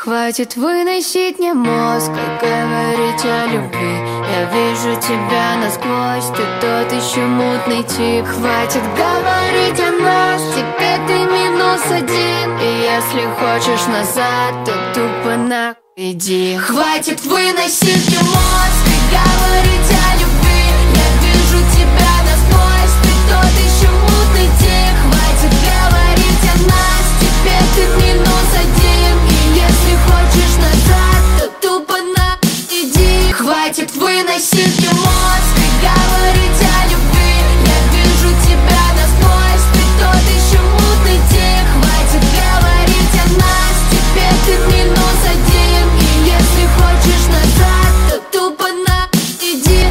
Хватит выносить мне мозг, как говорить о любви. Я вижу тебя насквозь, ты тот еще мутный тип. Хватит говорить о нас, теперь ты -1. И если хочешь назад, то тупо нахуй иди. Хватит выносить мне мозг и говорить о любви. Я вижу тебя насквозь, ты тот еще мутный тип. Хватит говорить о нас, теперь ты -1. И если хочешь назад, то тупо нахуй иди. Хватит выносить мне мозг и говорить о любви. Я вижу тебя насквозь, ты тот еще мутный тип. Хватит говорить о нас, теперь ты -1. И если хочешь назад, то тупо нахуй иди.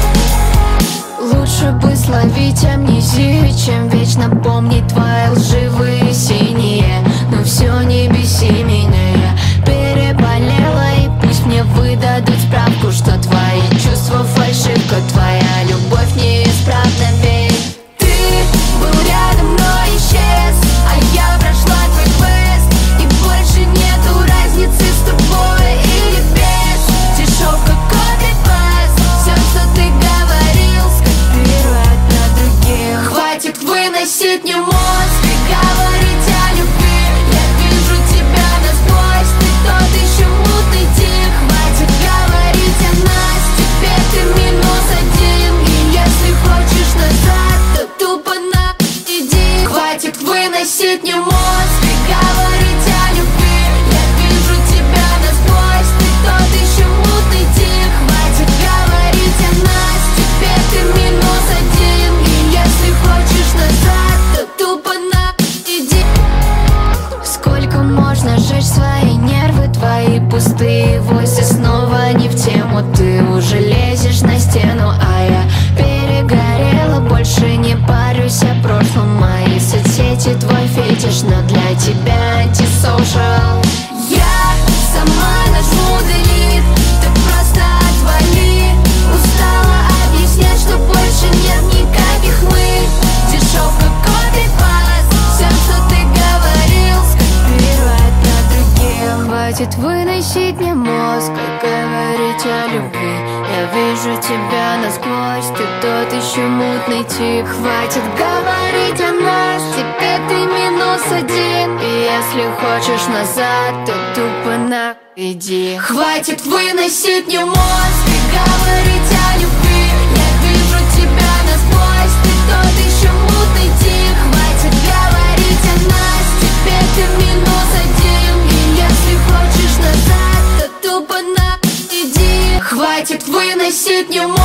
Лучше бы словить амнезию, чем вечно помнить твои лживые синие. Но все, не беси меня, я переболела. И пусть мне выдадут справку, что твои чувства фальшивка, твоя любовь неисправна. Ведь ты был рядом, но исчез, а я прошла твой квест. И больше нету разницы с тобой или без. Дешевка, копипаст, все, что ты говорил, скопировать на других. Хватит выносить мне мозг и говорить о любви. Я вижу тебя насквозь, ты тот еще мутный тип. Хватит говорить о нас, теперь ты -1. И если хочешь назад, то тупо нахуй иди. Хватит выносить мне мозг и говорить о любви. Я вижу тебя насквозь, ты тот еще мутный тип. Хватит говорить о нас, теперь ты -1. И если хочешь назад, то тупо нахуй иди. Сколько можно жечь свои нервы, твои пустые войсы снова не в тему. Ты уже лезешь на стену, а я перегорела. Больше не парюсь о прошлом, мои соцсети твой фетиш, но для тебя антисоушал. Я сама нажму delete, ты просто отвали. Устала объяснять, что больше нет никаких мы. Дешевка, копипаст, все, что ты говорил, скопировать на других. Хватит выносить мне мозг, как говорить о любви. Я вижу тебя насквозь, ты тот еще мутный тип. Хватит говорить о нас, теперь ты -1. И если хочешь назад, то тупо нахуй иди. Хватит выносить мне мозг и говорить о любви. Я вижу тебя насквозь, ты тот еще мутный тип. Хватит говорить о нас, теперь ты -1. И если хочешь назад, то тупо нахуй иди. Хватит выносить мне мозг.